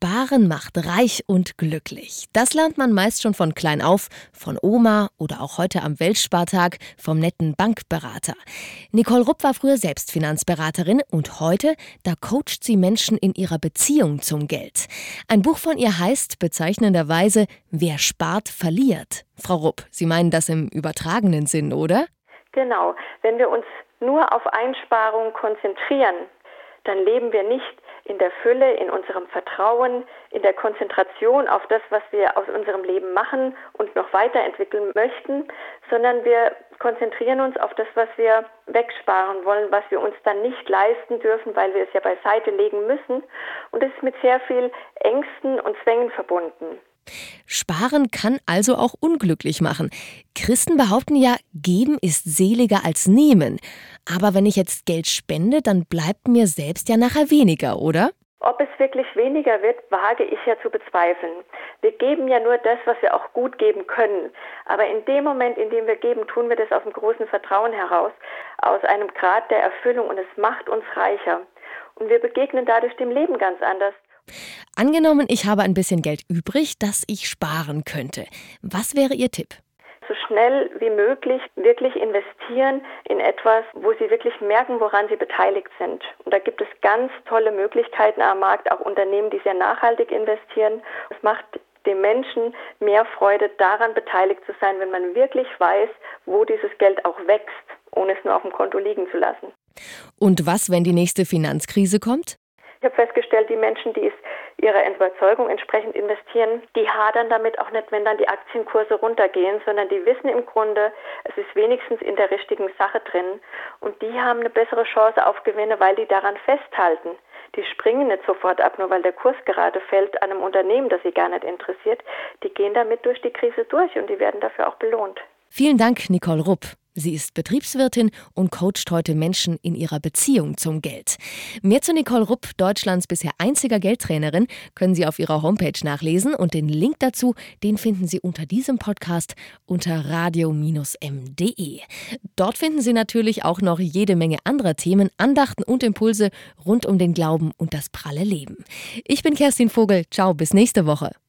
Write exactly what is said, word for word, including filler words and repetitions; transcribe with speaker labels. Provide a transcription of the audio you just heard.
Speaker 1: Sparen macht reich und glücklich. Das lernt man meist schon von klein auf, von Oma oder auch heute am Weltspartag vom netten Bankberater. Nicole Rupp war früher selbst Finanzberaterin und heute, da coacht sie Menschen in ihrer Beziehung zum Geld. Ein Buch von ihr heißt bezeichnenderweise »Wer spart, verliert«. Frau Rupp, Sie meinen das im übertragenen Sinn, oder?
Speaker 2: Genau. Wenn wir uns nur auf Einsparungen konzentrieren, dann leben wir nicht in der Fülle, in unserem Vertrauen, in der Konzentration auf das, was wir aus unserem Leben machen und noch weiterentwickeln möchten, sondern wir konzentrieren uns auf das, was wir wegsparen wollen, was wir uns dann nicht leisten dürfen, weil wir es ja beiseite legen müssen. Und das ist mit sehr viel Ängsten und Zwängen verbunden.
Speaker 1: Sparen kann also auch unglücklich machen. Christen behaupten ja, geben ist seliger als nehmen. Aber wenn ich jetzt Geld spende, dann bleibt mir selbst ja nachher weniger, oder?
Speaker 2: Ob es wirklich weniger wird, wage ich ja zu bezweifeln. Wir geben ja nur das, was wir auch gut geben können. Aber in dem Moment, in dem wir geben, tun wir das aus einem großen Vertrauen heraus, aus einem Grad der Erfüllung, und es macht uns reicher. Und wir begegnen dadurch dem Leben ganz anders.
Speaker 1: Angenommen, ich habe ein bisschen Geld übrig, das ich sparen könnte. Was wäre Ihr Tipp?
Speaker 2: So schnell wie möglich wirklich investieren in etwas, wo Sie wirklich merken, woran Sie beteiligt sind. Und da gibt es ganz tolle Möglichkeiten am Markt, auch Unternehmen, die sehr nachhaltig investieren. Es macht dem Menschen mehr Freude, daran beteiligt zu sein, wenn man wirklich weiß, wo dieses Geld auch wächst, ohne es nur auf dem Konto liegen zu lassen.
Speaker 1: Und was, wenn die nächste Finanzkrise kommt?
Speaker 2: Ich habe festgestellt, die Menschen, die es ihrer Überzeugung entsprechend investieren, die hadern damit auch nicht, wenn dann die Aktienkurse runtergehen, sondern die wissen im Grunde, es ist wenigstens in der richtigen Sache drin, und die haben eine bessere Chance auf Gewinne, weil die daran festhalten. Die springen nicht sofort ab, nur weil der Kurs gerade fällt an einem Unternehmen, das sie gar nicht interessiert. Die gehen damit durch die Krise durch und die werden dafür auch belohnt.
Speaker 1: Vielen Dank, Nicole Rupp. Sie ist Betriebswirtin und coacht heute Menschen in ihrer Beziehung zum Geld. Mehr zu Nicole Rupp, Deutschlands bisher einziger Geldtrainerin, können Sie auf ihrer Homepage nachlesen, und den Link dazu, den finden Sie unter diesem Podcast unter radio M punkt de. Dort finden Sie natürlich auch noch jede Menge anderer Themen, Andachten und Impulse rund um den Glauben und das pralle Leben. Ich bin Kerstin Vogel. Ciao, bis nächste Woche.